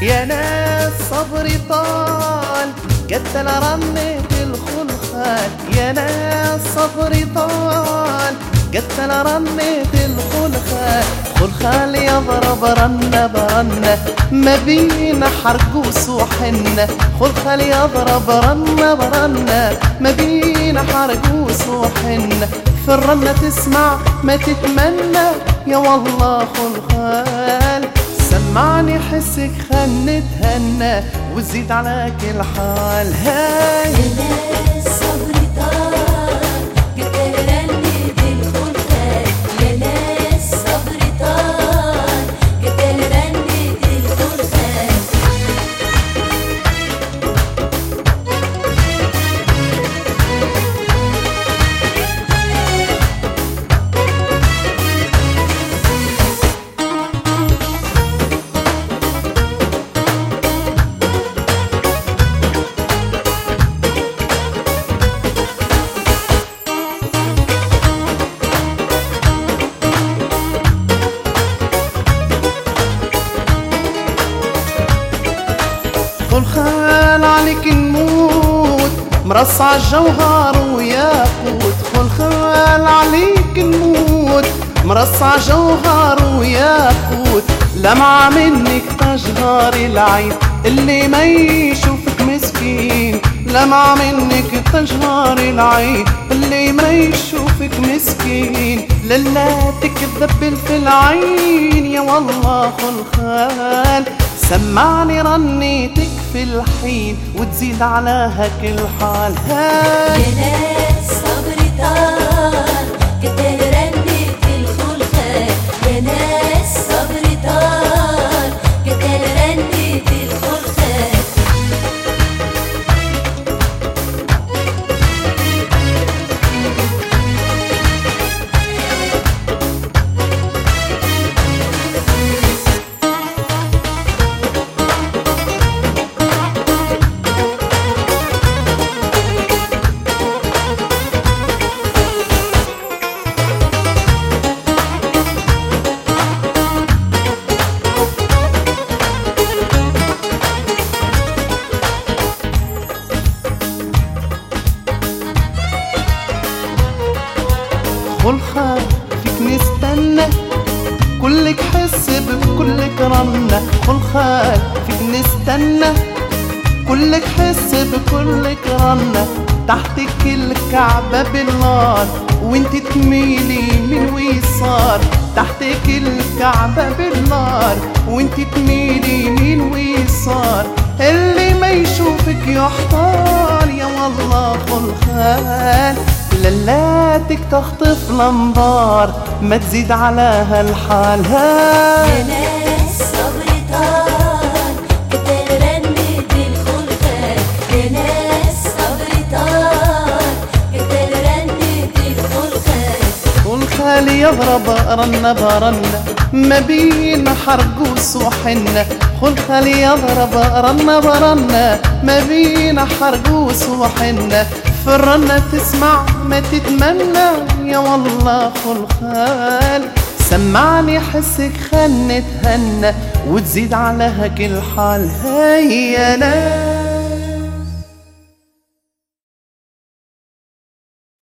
يا ناس صبري طال قتل رنة الخلخال، يا ناس صبري طال قتل رنة الخلخال. خلخال يضرب رنة برنة ما بين حرقوس وحنة، خلخال يضرب رنة برنة ما بين حرقوس وحنة. في الرنة تسمع ما تتمنى يا والله خلخال. سمعني حسك خلني تهنى وزيد على كل حال. هاي يا ناس صبري طال قتل رنة الخلخال، يا ناس صبري طال قتل رنة الخلخال. خلخال عليك نموت مرصع الجوهر وياقوت، خلخال عليك نموت مرصع جوهر وياقوت. لمعة منك تجهر العين اللي ما يشوفك مسكين، لمعة منك تجهر العين اللي ما يشوفك مسكين. للا تكذب في العين يا والله خلخال. سمعني رنيتك في الحين وتزيد على هاك الحال. هاي يا ناس صبري طال قتل رنة الخلخال، يا ناس صبري طال قتل رنة الخلخال. خلخال فيك نستنى كلك حس بكلك رنة، خلخال فيك نستنى كلك حس بكلك رنة. تحتك الكعبة بالنار وانت تميلي من ويسار، تحتك الكعبة بالنار وانت تميلي من ويسار. اللي ما يشوفك يحتار يا والله خلخال. للاتك تخطف الانظار ما تزيد على هالحال. يا ناس صبري طال قتل رنة الخلخال، يا ناس صبري طال قتل رنة الخلخال. خلخال يضرب رنة برنة ما بين حرقوس وحنة، خلخال يضرب رنة برنة ما بين حرقوس وحنة. في الرنة تسمع ما تتمنى يا والله خلخال. سمعني حسك خلني تهنى وتزيد على هاك الحال. هاي يا ناس